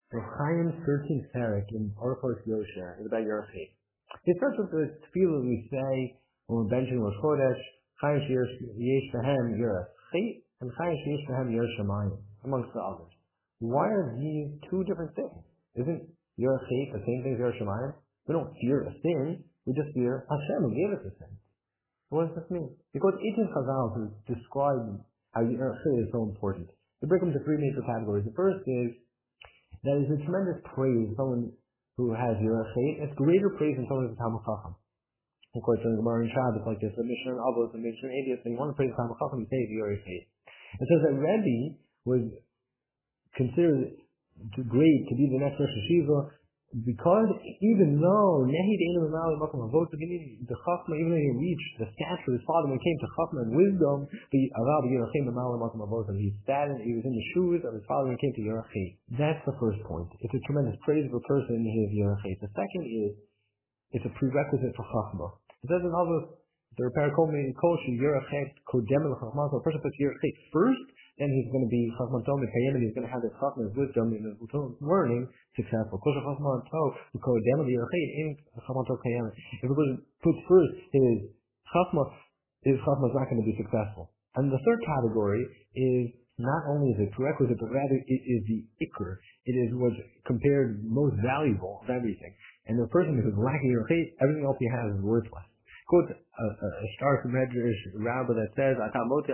Chaim's 13th parak in Orchos Yosher is about Yerachim. It starts with the tefillah we say when we're benching Rosh Chodesh, Chaim Yesh Behem Yerachim and Chaim Yesh Behem Yerushalayim, amongst the others. Why are these two different things? Isn't Yerachim the same thing as Yerushalayim? We don't fear a sin, we just fear Hashem who gave us a sin. What does this mean? Because 18 Chazal to describe how Yerachim is so important. They break them into three major categories. The first is that is a tremendous praise, someone who has Yerachim. It's greater praise than someone who's a Talmid Chacham. Of course, in the Gemara and Shabbos, like this, the Mishnah and Avos, the Mishnah and Adius, and you want to praise the Talmid Chacham, you say Yerachim. It says that Rebbe was considered great to be the next Rosh Hashiva because even though Nehid Einu Mimali Makom Avos, the Chachma, even though he reached the stature of his father when it came to Chachma and wisdom, the Arav Yerachim Mimali Makom Avos, and he was in the shoes of his father when it came to Yerachim. That's the first point. It's a tremendous praise of a person in his Yerachim. The second is, it's a prerequisite for Chachma. It says in Avos, the Repair Kolshi Yerachim Kodem L'Chachma, so a person puts Yerachim first, then he's going to be Chachman Tov Mekayim, and he's going to have his Chachma, his wisdom, and his learning successful. Kosher Chachman Tov, Kodem L'Yerachim, Chachman Tov Kayim. If a person puts first his Chachma is not going to be successful. And the third category is not only is it prerequisite, but rather it is the ikr. It is what's compared most valuable of everything. And the person who's lacking Yerachim, everything else he has is worthless. Quote a stark Medrash rabbi that says, a guy who's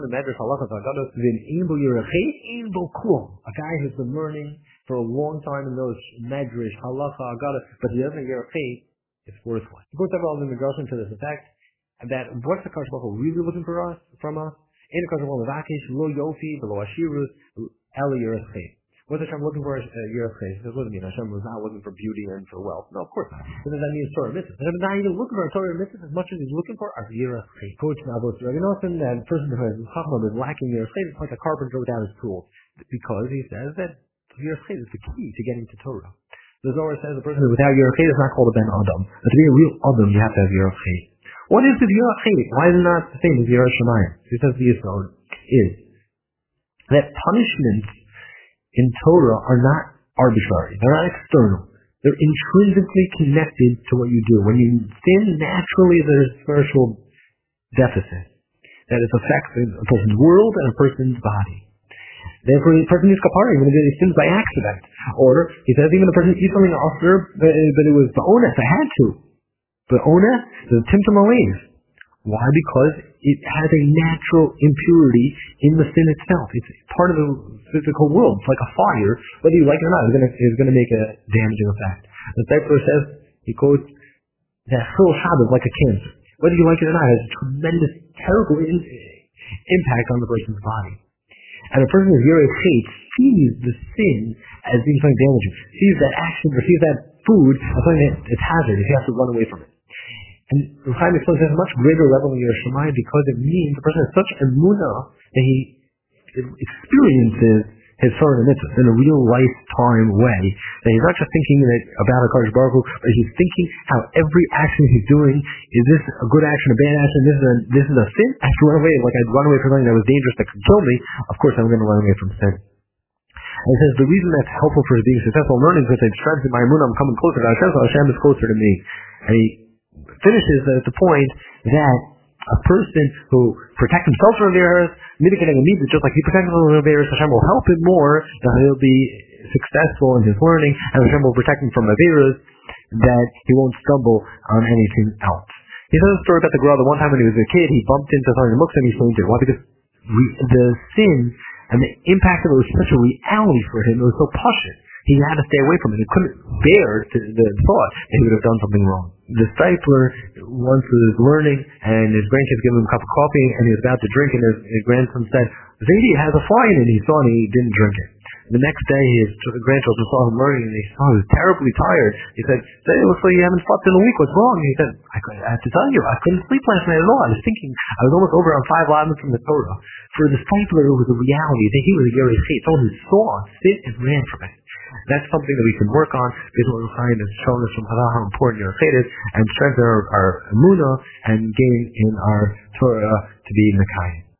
been learning for a long time in those Medrash, halacha, agada, but he doesn't get Yerachim, it's worthless. He quotes several other Medrashim to this effect, that what's the Kadosh Baruch Hu really looking from us? In the Kadosh Baruch Hu, Vakish, lo yofi, v'lo ashirus, el Yerachim. What's Hashem looking for Yerachim? He says, what does it mean? Hashem was not looking for beauty and for wealth. No, of course not. What does that mean? Torah mitzvahs. Hashem is not even looking for Torah mitzvahs as much as he's looking for our Yerachim. Coach Navos, Rabbi Nosson, that person who has Chachma is lacking Yerachim is like a carpenter without his tools. Because he says that Yerachim is the key to getting to Torah. The Zohar says a person without Yerachim is not called a Ben Adam. But to be a real Adam, you have to have Yerachim. What is the Yerachim? Why is it not the same as Yerushalayim? He says the Yisrael is that punishments in Torah are not arbitrary. They're not external. They're intrinsically connected to what you do. When you sin, naturally there's spiritual deficit that it affects a person's world and a person's body. Therefore, a person needs kapara even if he sins by accident. Or, he says, even a person eats something after, but it was ba'ones, I had to. Ba'ones is a timtum aleif. Why? Because it has a natural impurity in the sin itself. It's part of the physical world. It's like a fire. Whether you like it or not, it's going to make a damaging effect. The Sefer says, he quotes, that Chil Shad is like a cancer. Whether you like it or not, it has a tremendous, terrible impact on the person's body. And a person who's Yerachim sees the sin as being something damaging, sees that action, or sees that food as something that's hazardous. He has to run away from it. And Chaim explains at a much greater level in Yerushalayim because it means the person has such emunah that he experiences his Torah and mitzvahs in a real lifetime way. That he's not just thinking about HaKadosh Baruch Hu, but he's thinking how every action he's doing, is this a good action, a bad action, this is a sin? I have to run away. Like I'd run away from something that was dangerous that could kill me. Of course I'm going to run away from sin. And he says the reason that's helpful for being successful in learning is because I've strengthened my emunah, I'm coming closer to Hashem, so Hashem is closer to me. And he finishes at the point that a person who protects himself from Averis, mitigating a mitzvah, just like he protects himself from Averis, Hashem will help him more, that he'll be successful in his learning, and Hashem will protect him from Averis, that he won't stumble on anything else. He says a story about the Gra. The one time when he was a kid, he bumped into something in the Muktzah and he fainted. Why? Because the sin and the impact of it was such a reality for him, it was so pashut. He had to stay away from it. He couldn't bear the thought that he would have done something wrong. The discipler once was learning, and his grandkids gave him a cup of coffee, and he was about to drink, and his grandson said, Zaidi has a fly in it. He saw it, and he didn't drink it. The next day, his grandchildren saw him learning, and they saw he was terribly tired. He said, it looks like you haven't slept in a week. What's wrong? And he said, I have to tell you, I couldn't sleep last night at all. I was thinking, I was almost over on 5 items from the Torah. For the discipler, it was a reality that he was a Yerachim, someone who saw, sit, and ran from it. That's something that we can work on because what we're finding is showing us from how important Yerachim is and strengthen our emunah and gain in our Torah to be Mekayim.